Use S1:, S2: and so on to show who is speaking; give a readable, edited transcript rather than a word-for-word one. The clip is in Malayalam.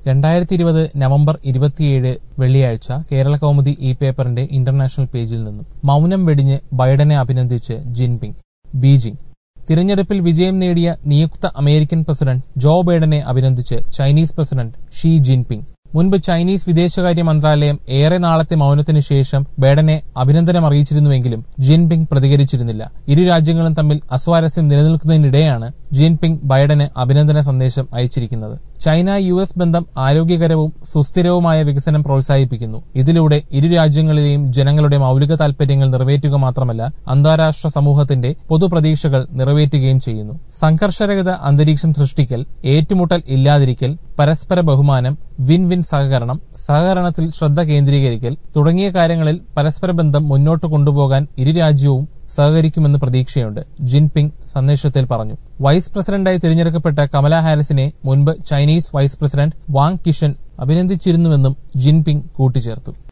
S1: 2020 നവംബർ 27 വെള്ളിയാഴ്ച കേരളകൗമുദി ഈ പേപ്പറിന്റെ ഇന്റർനാഷണൽ പേജിൽ നിന്നും മൗനം വെടിഞ്ഞ് ബൈഡനെ അഭിനന്ദിച്ച് ജിൻപിങ്. ബീജിംഗ്. തിരഞ്ഞെടുപ്പിൽ വിജയം നേടിയ നിയുക്ത അമേരിക്കൻ പ്രസിഡന്റ് ജോ ബൈഡനെ അഭിനന്ദിച്ച് ചൈനീസ് പ്രസിഡന്റ് ഷീ ജിൻപിങ്. മുൻപ് ചൈനീസ് വിദേശകാര്യ മന്ത്രാലയം ഏറെ നാളത്തെ മൌനത്തിനു ശേഷം ബൈഡനെ അഭിനന്ദനം അറിയിച്ചിരുന്നുവെങ്കിലും ജിൻപിങ് പ്രതികരിച്ചിരുന്നില്ല. ഇരു രാജ്യങ്ങളും തമ്മിൽ അസ്വാരസ്യം നിലനിൽക്കുന്നതിനിടെയാണ് ജിൻപിങ് ബൈഡന് അഭിനന്ദന സന്ദേശം അയച്ചിരിക്കുന്നത്. ചൈന-യുഎസ് ബന്ധം ആരോഗ്യകരവും സുസ്ഥിരവുമായ വികസനം പ്രോത്സാഹിപ്പിക്കുന്നു. ഇതിലൂടെ ഇരു രാജ്യങ്ങളിലെയും ജനങ്ങളുടെ മൌലിക താൽപര്യങ്ങൾ നിറവേറ്റുക മാത്രമല്ല, അന്താരാഷ്ട്ര സമൂഹത്തിന്റെ പൊതുപ്രതീക്ഷകൾ നിറവേറ്റുകയും ചെയ്യുന്നു. സംഘർഷരഹിത അന്തരീക്ഷം സൃഷ്ടിക്കൽ, ഏറ്റുമുട്ടൽ ഇല്ലാതിരിക്കൽ, പരസ്പര ബഹുമാനം, വിൻ വിൻ സഹകരണം, സഹകരണത്തിൽ ശ്രദ്ധ കേന്ദ്രീകരിക്കൽ തുടങ്ങിയ കാര്യങ്ങളിൽ പരസ്പര ബന്ധം മുന്നോട്ട് കൊണ്ടുപോകാൻ ഇരു രാജ്യവും സഹകരിക്കുമെന്ന് പ്രതീക്ഷയുണ്ട്, ജിൻപിങ് സന്ദേശത്തിൽ പറഞ്ഞു. വൈസ് പ്രസിഡന്റായി തിരഞ്ഞെടുക്കപ്പെട്ട കമല ഹാരിസിനെ മുൻപ് Chinese vice president Wang Qishan അഭിനന്ദിച്ചിരുന്നുവെന്നും ജിൻപിങ് കൂട്ടിച്ചേർത്തു.